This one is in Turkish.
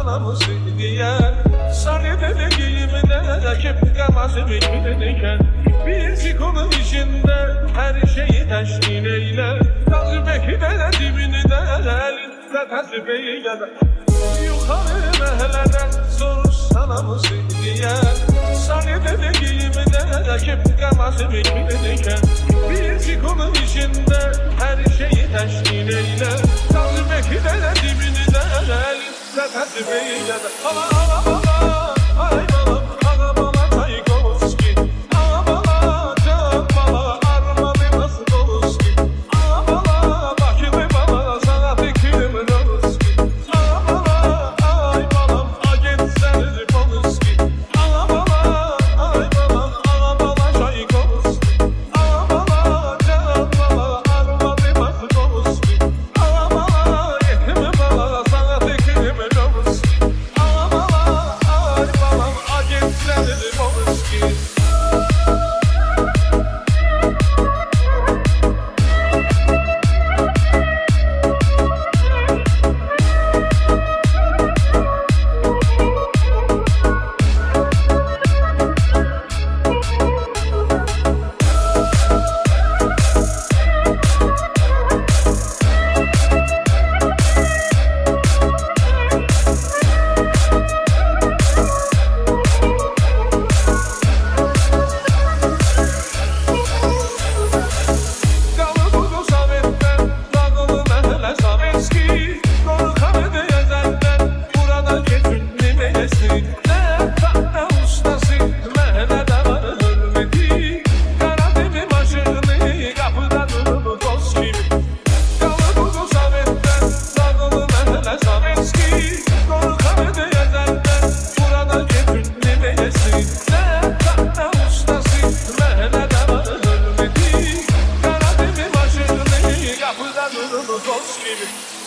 sana mı diye. Sarı dediğimde kim kalması bilmedikken, bir konu içinde her şeyi teşkil eyle. Belki de dibini de elinde tasfiye gelir. Yukarı mehleden soru sana mı diye. Sarı dediğimde kim kalması bilmedikken, bir konu içinde her şeyi teşkil eyle. Belki de dibini de elinde tasfiye gelir. Ay balam, ana bala Çaykovski, ana bala can bala armadı Moskovski, ana bala bakımı bala sana fikrim Ruski, ana bala ay balam agent seni Polski, ana bala ay balam ana bala Çaykovski, ana bala can bala armadı Moskovski, ana bala yetim bala sana fikrim Ruski, ana bala ay balam agent seni Polski. Kapıdan durur dost gibi.